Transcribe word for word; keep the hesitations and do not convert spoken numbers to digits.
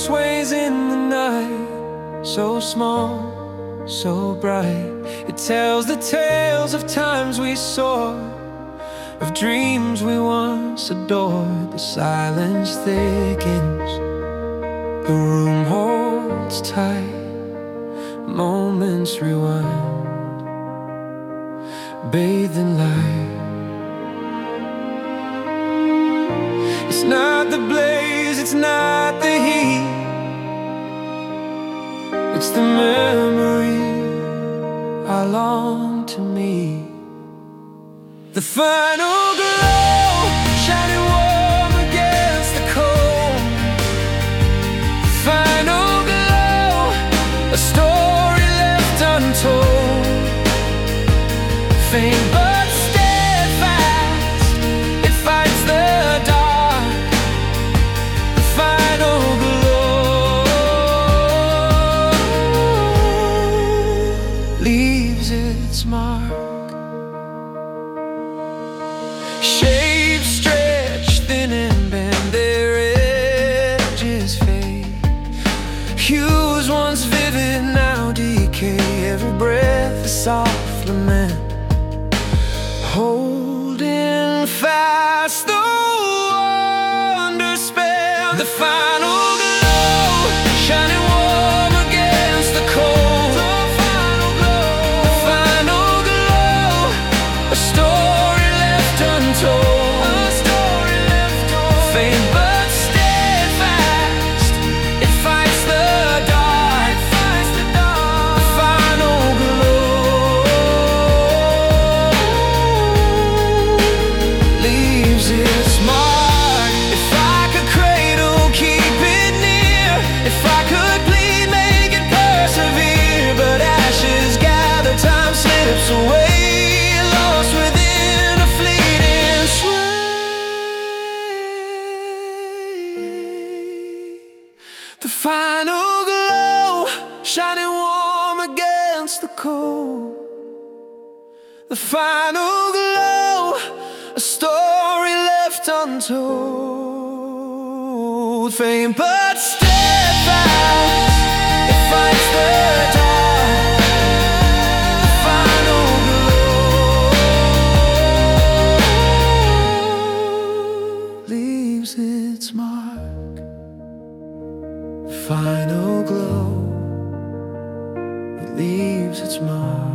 sways in the night, so small, so bright. It tells the tales of times we soared, of dreams we once adored. The silence thickens, the room holds tight, moments rewind, bathed in light. It's not the blaze, it's not the heat, it's the memory I long to meet. The final glow, shining warm against the cold. The final glow, a story left untold. Faint but steadfast, it fights the dark. The final glow leaves its mark. Shapes stretch, thin and bend, their edges fade. Hues once vivid now decay, every breath a soft lament, holding fast the wonder spell. The final glow, shining warm against the cold. The final glow, the final glow, a story left untold. A story left untold. Faint but steadfast, it fights the dark. It fights the dark. The final glow leaves its mark. If I could cradle, keep it near. If I could plead, make it persevere. But ashes gather, time slips away, lost within a fleeting sway. The final glow, shining warm against the cold. The final glow, a story left untold. Faint but steadfast, it fights the dark. The final glow leaves its mark. Final glow, it leaves its mark.